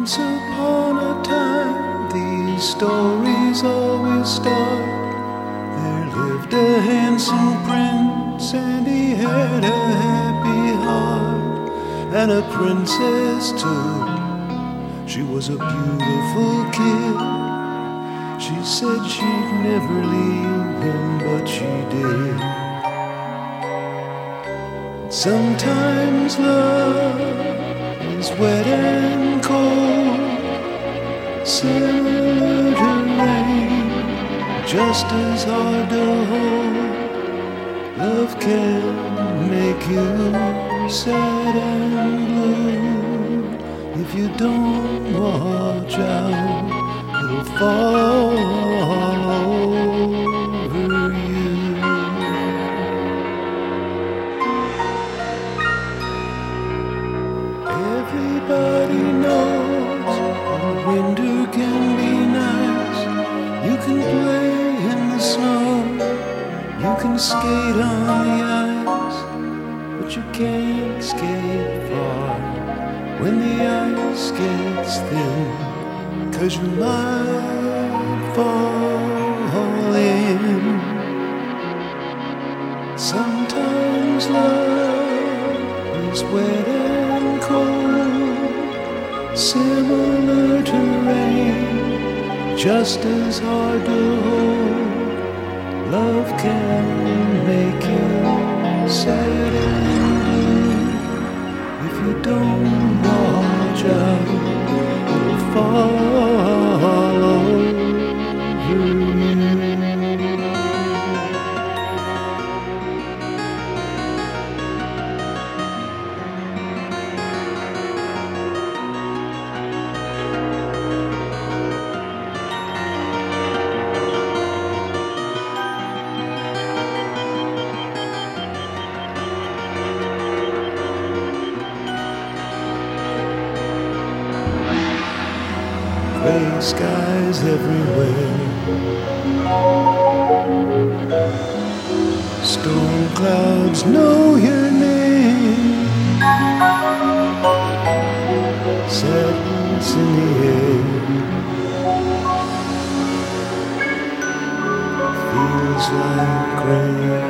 Once upon a time, these stories always start. There lived a handsome prince, and he had a happy heart, and a princess too. She was a beautiful kid. She said she'd never leave him, but she did. Sometimes love is wet and cold, similar to rain, just as hard to hold. Love can make you sad and blue. If you don't watch out, it'll fall over you. Everybody knows winter can be nice. You can play in the snow, you can skate on the ice, but you can't skate far when the ice gets thin, 'cause you might fall in. Sometimes love is wet and cold, similar to rain, just as hard to hold. Love can make you sad and blue. If you don't watch out, it'll fall over you. Gray skies everywhere, storm clouds know your name, sadness in the air, feels like rain.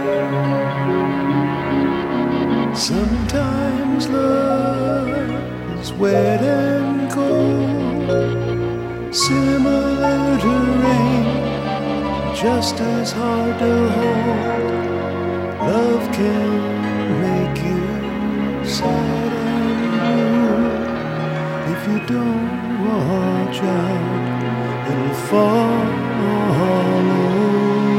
Sometimes love is wet and cold, similar to rain, just as hard to hold. Love can make you sad and blue. If you don't watch out, it'll fall over.